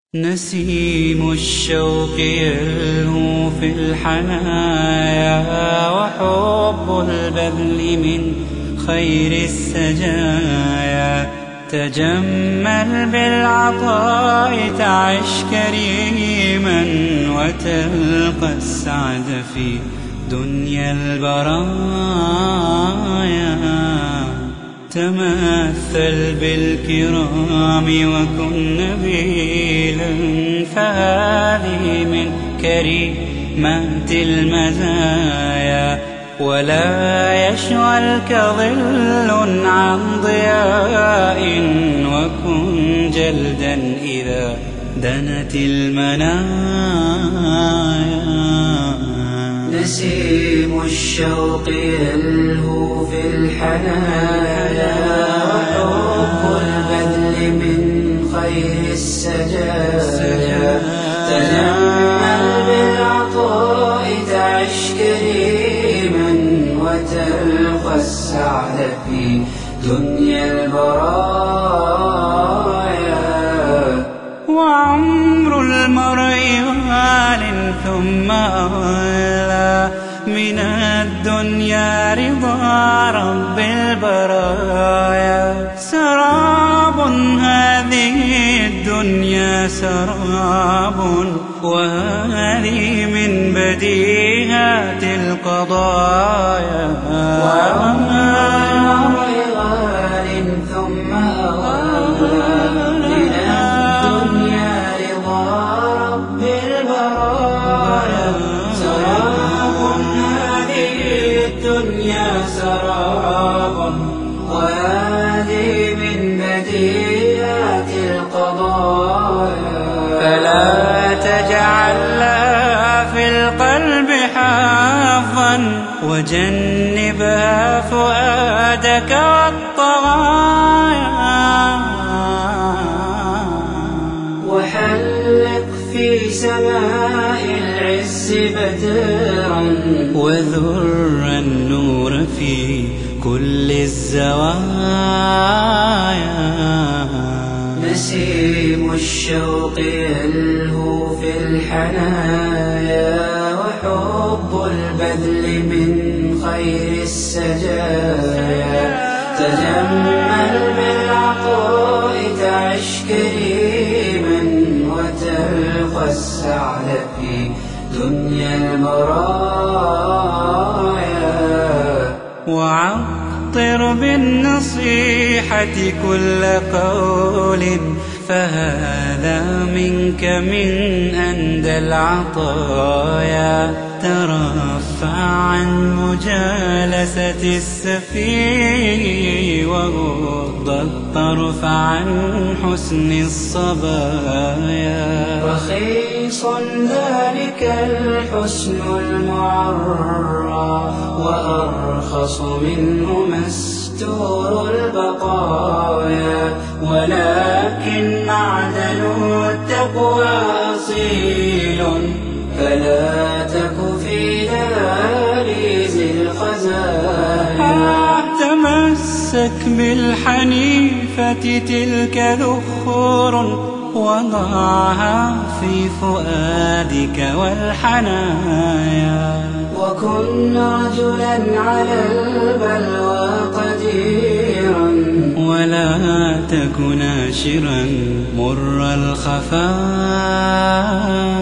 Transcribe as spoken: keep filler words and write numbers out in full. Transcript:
نسيم الشوق يلهو في الحنايا، وحب البذل من خير السجايا. تجمل بالعطاء تعش كريما، وتلقى السعد في دنيا البرايا. تمثل بالكرام وكن نبيلا، فهذه من كريمات المزايا. ولا يشغلك ظل عن ضياء، وكن جلدا إذا دنت المنايا. نسيم الشوق يلهو في الحنايا، وحب البذل من خير السجايا. تجمل بالعطاء تعش كريما، وتلقى السعد في دنيا البرايا. وعمر المرء غال ثم أغلى، من الدنيا رضا رب البرايا. سراب هذه الدنيا سراب، وهذه من بديهات القضايا. وعمر المرء غال ثم أغلى، من الدنيا رضا رب البرايا. سراب هذه الدنيا سراب، وهذه من بديهات القضايا. فلا تجعل لها في القلب حظا، وجنبها فؤادك والطغايا. وحلق في سماء العز بدرا، وذر النور في كل الزوايا. نسيم الشوق يلهو في الحنايا، وحب البذل من خير السجايا. تجمل بالعطاء تعش كريما، وتلقى السعد في دنيا البرايا. وعطر بالنصيحة كل قول، فهذا منك من أندى العطايا. ترفع عن مجالسة السفيه، وغض الطرف عن حسن الصبايا. رخيص ذلك الحسن المعرى، وأرخص منه مستور البقايا. ولكن معدن التقوى أصيل، فلا تك في دهاليز الخزايا. تمسك بالحنيفة تلك ذخور، وضعها في فؤادك والحنايا. وكن رجلا على البلوى قديرا، ولا تك ناشرا مر الخفايا.